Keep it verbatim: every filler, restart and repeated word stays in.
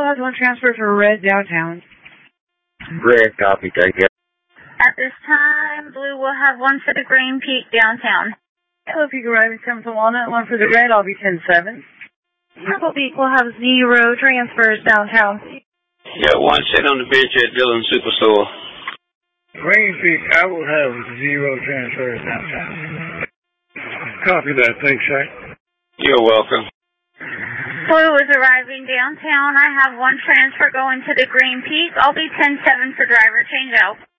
has one transfer for Red downtown. Red, copy, thank you. At this time, Blue will have one for the Green Peak downtown. Hello, Peak arriving seven for Walnut, one for the Red, I'll be ten seven. Purple Peak will have zero transfers downtown. Yeah, one sit on the bench at Dillon Superstore. Green Peak, I will have zero transfers downtown. Copy that, thanks, Shaq. You're welcome. Blue is arriving downtown. I have one transfer going to the Green Peak. I'll be ten seven for driver change out.